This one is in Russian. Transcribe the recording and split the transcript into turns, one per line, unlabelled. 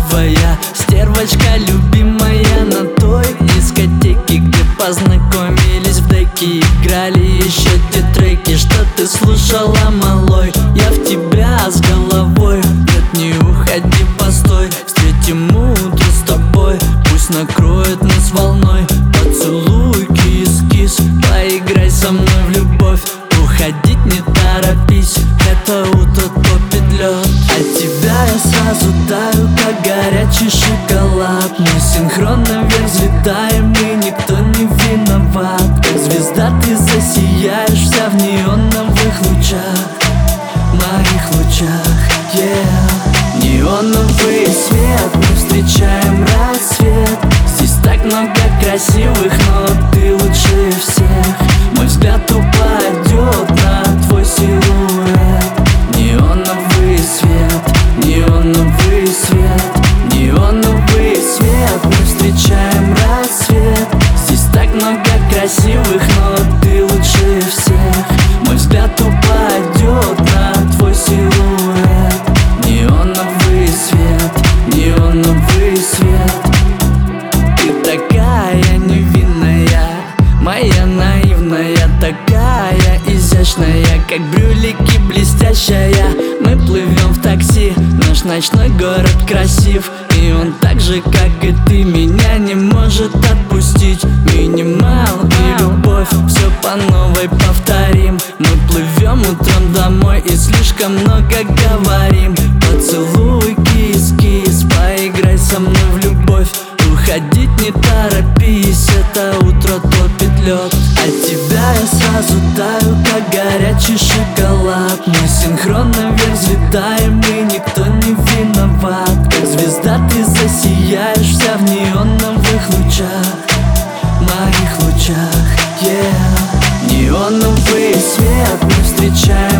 красивая, стервочка любимая. На той дискотеке, где познакомились в деки, играли еще те треки, что ты слушала, малой. Я в тебя с головой, нет, не уходи, постой. Встретим утро с тобой, пусть накроет нас волной. Поцелуй, кис-кис, поиграй со мной в любовь. Уходить не торопись, это утро топит лед. От тебя я сразу таю, как горячий шоколад. Мы синхронно вверх взлетаем, и никто не виноват. Как звезда ты засияешь, вся в неоновых лучах, моих лучах, yeah. Неоновый свет, мы встречаем рассвет. Здесь так много красивых, но ты лучше всех. Мой взгляд упадет на твой силуэт. Неоновый свет, неоновый свет, неоновый свет. Мы встречаем рассвет. Здесь так много красивых, но ты лучше всех. Мой взгляд упадет на твой силуэт. Неоновый свет, неоновый свет. Ты такая невинная, моя наивная, такая изящная, как брюлики блестящая. Мы плывем в такси, наш ночной город красив, и он так же, как и ты, меня не может отпустить. Минимал и любовь, все по новой повторим. Мы плывем утром домой и слишком много говорим. Поцелуй, кис-кис, поиграй со мной в любовь. Уходить не торопись, это утро топит лед. От тебя я сразу таю, как горячий шоколад. Мы синхронно вверх взлетаем, и никто не виноват. Как звезда ты засияешь, вся в неоновых лучах, моих лучах, yeah. Неоновый свет, мы встречаем